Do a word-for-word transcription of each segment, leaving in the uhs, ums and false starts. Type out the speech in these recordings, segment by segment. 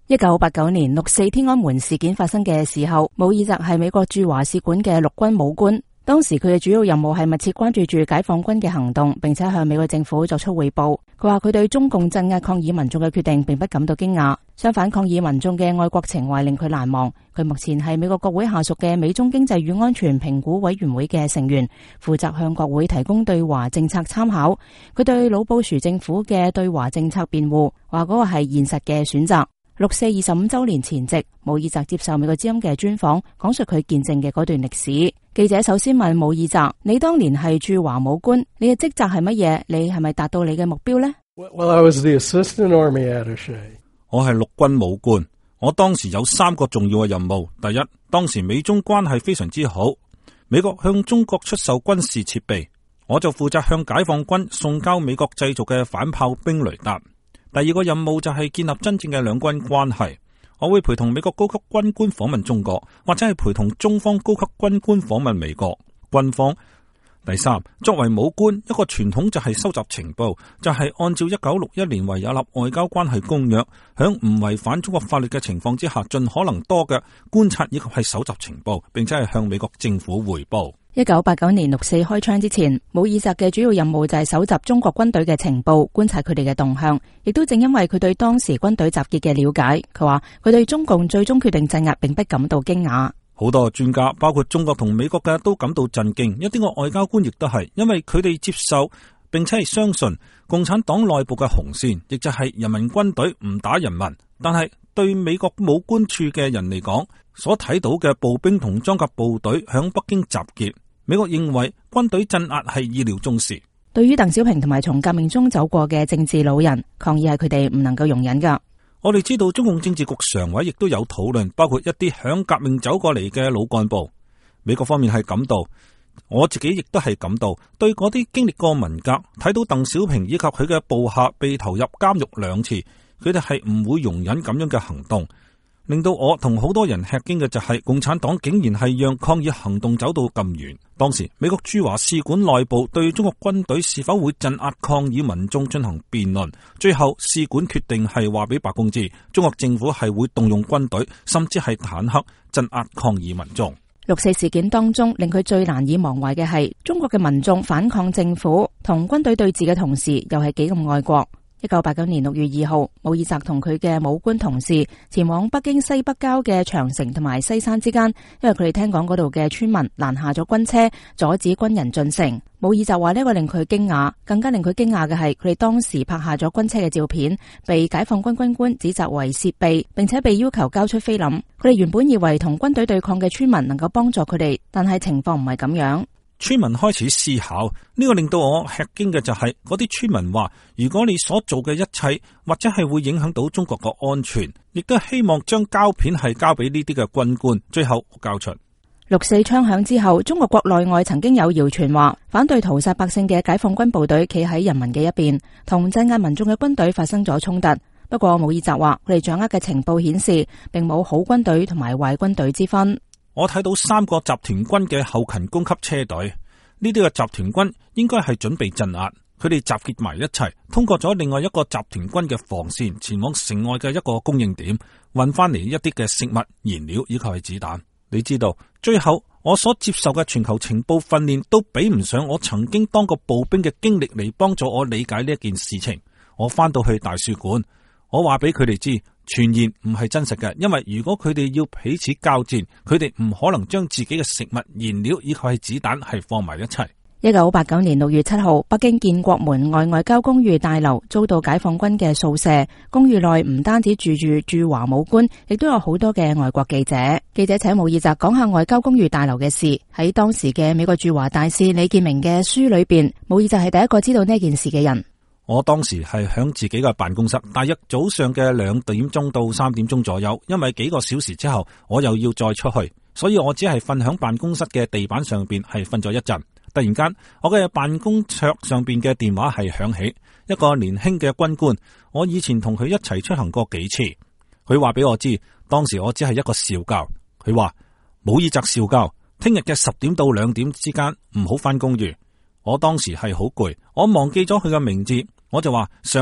一九八九年六四天安門事件發生嘅時候，姆爾澤係美國駐華使館嘅陸軍武官。當時佢嘅主要任務係密切關注住解放軍嘅行動，並且向美國政府作出匯報。佢話佢對中共鎮壓抗議民眾嘅決定並不感到驚訝，相反，抗議民眾嘅愛國情懷令佢難忘。佢目前係美國國會下屬嘅美中經濟與安全評估委員會嘅成員，負責向國會提供對華政策參考。佢對老布殊政府嘅對華政策辯護，話嗰個係現實嘅選擇。六四二十五周年前夕，姆爾澤接受美國之音嘅專訪，講述佢見證嘅嗰段歷史。記者首先問姆爾澤：你當年係駐華武官，你嘅職責係乜嘢？你係咪達到你嘅目標呢？ Well, I was the assistant army attaché. 我係陸軍武官，我當時有三個重要嘅任務。第一，當時美中關係非常之好，美國向中國出售軍事設備，我就負責向解放軍送交美國製造嘅反炮兵雷達。第二個任務就係建立真正嘅兩軍關係，我會陪同美國高級軍官訪問中國，或者係陪同中方高級軍官訪問美國軍方。第三，作為武官，一個傳統就係收集情報，就係、是、按照一九六一年維也納外交關係公約，響唔違反中國法律嘅情況之下，盡可能多嘅觀察以及係搜集情報，並且係向美國政府匯報。 一九八九年六四開槍之前，姆爾澤嘅主要任務就係搜集中國軍隊嘅情報，觀察佢哋嘅動向。亦都正因為佢對當時軍隊集結嘅了解，佢話佢對中共最終決定鎮壓並不感到驚訝。 好多專家，包括中國同美國嘅，都感到震驚。一啲個外交官亦都係，因為佢哋接受並且係相信共產黨內部嘅紅線，亦就係人民軍隊唔打人民。但係對美國武官處嘅人嚟講，所睇到嘅步兵同裝甲部隊響北京集結，美國認為軍隊鎮壓係意料中事。 對於鄧小平同埋從革命中走過嘅政治老人，抗議係佢哋唔能夠容忍噶。 我哋知道中共政治局常委亦都有討論，包括一啲響革命走過嚟嘅老幹部。美國方面係感到，我自己亦都係感到，對嗰啲經歷過文革，睇到鄧小平以及佢嘅部下被投入監獄兩次，佢哋係唔會容忍咁樣嘅行動。令到我同好多人吃驚嘅就係共產黨竟然係讓抗議行動走到咁遠。當時美國駐華使館內部對中國軍隊是否會鎮壓抗議民眾進行辯論，最後使館決定係話俾白宮知，中國政府係會動用軍隊甚至係坦克鎮壓抗議民眾。 六四事件當中令佢最難以忘懷嘅係中國嘅民眾反抗政府同軍隊對峙嘅同時，又係幾咁愛國。一九八九年六月二號，姆爾澤同佢嘅武官同事前往北京西北郊嘅長城同埋西山之間，因為佢哋聽講嗰度嘅村民攔下咗軍車，阻止軍人進城。姆爾澤話呢個令佢驚訝，更加令佢驚訝嘅係佢哋當時拍下咗軍車嘅照片，被解放軍軍官指責為竊秘，並且被要求交出菲林。佢哋原本以為同軍隊對抗嘅村民能夠幫助佢哋，但係情況唔係咁樣。 村民開始思考，呢個令到我吃驚嘅就係嗰啲村民話，如果你所做嘅一切或者係會影響到中國嘅安全，亦都希望將膠片係交俾呢啲嘅軍官。最後交出。 六四槍響之後，中國國內外曾經有謠傳話，反對屠殺百姓嘅解放軍部隊企喺人民嘅一邊，同鎮壓民眾嘅軍隊發生咗衝突。不過姆爾澤話，佢哋掌握嘅情報顯示，並冇好軍隊同埋壞軍隊之分。 我睇到三個集團軍嘅後勤供給車隊，呢啲嘅集團軍應該係準備鎮壓，佢哋集結埋一齊，通過咗另外一個集團軍嘅防線，前往城外嘅一個供應點，運翻嚟一啲嘅食物、燃料以及係子彈。你知道，最後我所接受嘅全球情報訓練都比唔上我曾經當過步兵嘅經歷嚟幫助我理解呢一件事情。我翻到去大使館，我話俾佢哋知，傳言唔係真實嘅，因為如果佢哋要彼此交戰，佢哋唔可能將自己嘅食物、燃料以及係子彈係放埋一齊。 一九八九年六月七號，北京建國門外外交公寓大樓遭到解放軍嘅掃射，公寓內唔單止住住駐華武官，亦都有好多嘅外國記者。記者請姆爾澤講下外交公寓大樓嘅事。喺當時嘅美國駐華大使李建明嘅書裏邊，姆爾澤係第一個知道呢件事嘅人。 我當時係響自己嘅辦公室，大約早上嘅兩點鐘到三點鐘左右，因為幾個小時之後我又要再出去，所以我只係瞓響辦公室嘅地板上邊係瞓咗一陣。突然間，我嘅辦公桌上邊嘅電話係響起，一個年輕嘅軍官，我以前同佢一齊出行過幾次。佢話俾我知，當時我只係一個少校。佢話姆爾澤少校，聽日嘅十點到兩點之間唔好返公寓。我當時係好攰，我忘記咗佢嘅名字。我就話，上尉，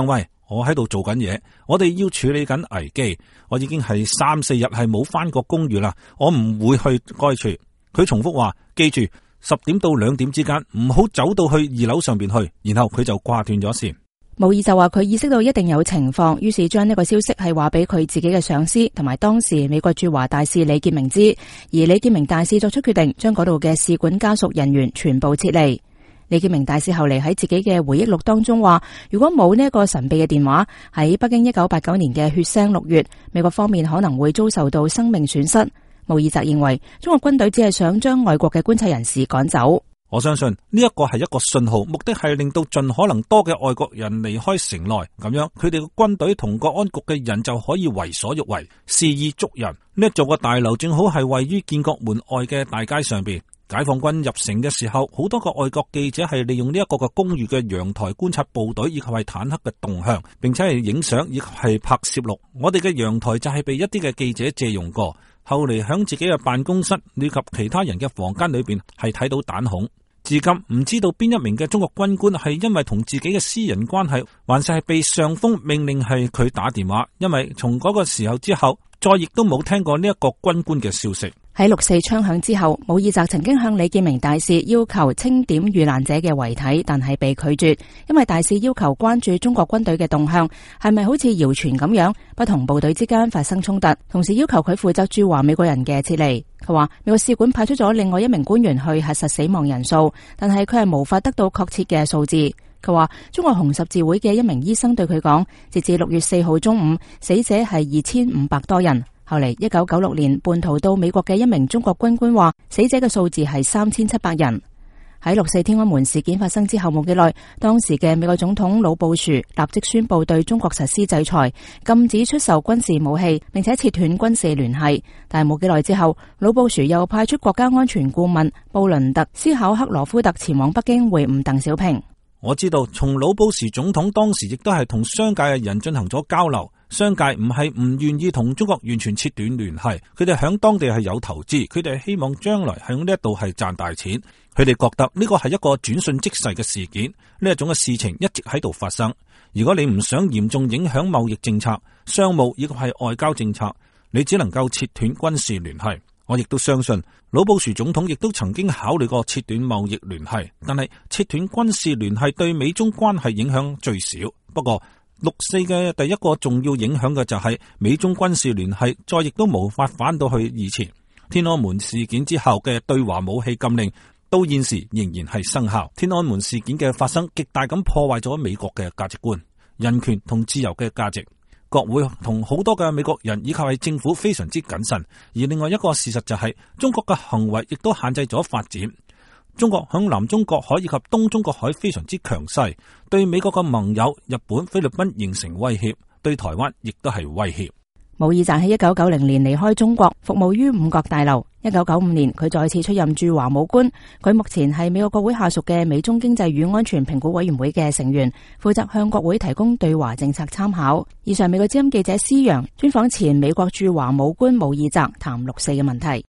我喺度做緊嘢，我哋要處理緊危機。我已經係三四日係冇返過公寓啦，我唔會去該處。佢重複話，記住十點到兩點之間唔好走到去二樓上邊去，然後佢就掛斷咗線。 姆爾就話佢意識到一定有情況，於是將呢個消息係話俾佢自己嘅上司同埋當時美國駐華大使李建明知，而李建明大使作出決定，將嗰度嘅使館家屬人員全部撤離。李建明大使後嚟喺自己嘅回憶錄當中話，如果冇呢一個神秘嘅電話，喺北京一九八九年嘅血腥六月，美國方面可能會遭受到生命損失。姆爾則認為中國軍隊只係想將外國嘅觀察人士趕走。 我相信呢一個係一個信號，目的係令到盡可能多嘅外國人離開城內，咁樣佢哋嘅軍隊同國安局嘅人就可以為所欲為，肆意捉人。呢一座嘅大樓正好係位於建國門外嘅大街上邊。解放軍入城嘅時候，好多個外國記者係利用呢一個嘅公寓嘅陽台觀察部隊以及係坦克嘅動向，並且係影相以及係拍攝錄。我哋嘅陽台就係被一啲嘅記者借用過，後嚟響自己嘅辦公室以及其他人嘅房間裏邊係睇到彈孔。至今唔知道邊一名嘅中國軍官係因為同自己嘅私人關係，還是係被上峰命令係佢打電話，因為從嗰個時候之後，再亦都冇聽過呢一個軍官嘅消息。 喺六四槍響之後，姆爾澤曾經向李建明大使要求清點遇難者嘅遺體，但係被拒絕，因為大使要求關注中國軍隊嘅動向，係咪好似謠傳咁樣，不同部隊之間發生衝突，同時要求佢負責駐華美國人嘅撤離。佢話美國使館派出咗另外一名官員去核實死亡人數，但係佢係無法得到確切嘅數字。佢話中國紅十字會嘅一名醫生對佢講，截至六月四號中午，死者係二千五百多人。後嚟一九九六年叛逃到美國嘅一名中國軍官話，死者嘅數字係三千七百人。喺六四天安門事件發生之後冇幾耐，當時嘅美國總統老布殊立即宣布對中國實施制裁，禁止出售軍事武器，並且切斷軍事聯繫。但係冇幾耐之後，老布殊又派出國家安全顧問布倫特斯考克羅夫特前往北京會晤鄧小平。 我知道從老布殊總統當時亦都係同商界嘅人進行咗交流，商界唔係唔願意同中國完全切斷聯繫，佢哋響當地係有投資，佢哋希望將來響呢一度係賺大錢，佢哋覺得呢個係一個轉瞬即逝嘅事件，呢一種嘅事情一直喺度發生。如果你唔想嚴重影響貿易政策、商務以及係外交政策，你只能夠切斷軍事聯繫。我亦都相信老布殊總統亦都曾經考慮過切斷貿易聯繫，但係切斷軍事聯繫對美中關係影響最少。不過六四嘅第一個重要影響嘅就係美中軍事聯繫再亦都無法返到去以前。天安門事件之後嘅對華武器禁令到現時仍然係生效。天安門事件嘅發生極大咁破壞咗美國嘅價值觀、人權同自由嘅價值。國會同好多嘅美國人以及係政府非常之謹慎，而另外一個事實就係中國嘅行為亦都限制咗發展。中國響南中國海以及東中國海非常之強勢，對美國嘅盟友日本、菲律賓形成威脅，對台灣亦都係威脅。 姆爾澤喺一九九零年離開中國，服務於五角大樓。一九九五年，佢再次出任駐華武官。佢目前係美國國會下屬嘅美中經濟與安全評估委員會嘅成員，負責向國會提供對華政策參考。以上美國之音記者施洋專訪前美國駐華武官姆爾澤，談六四嘅問題。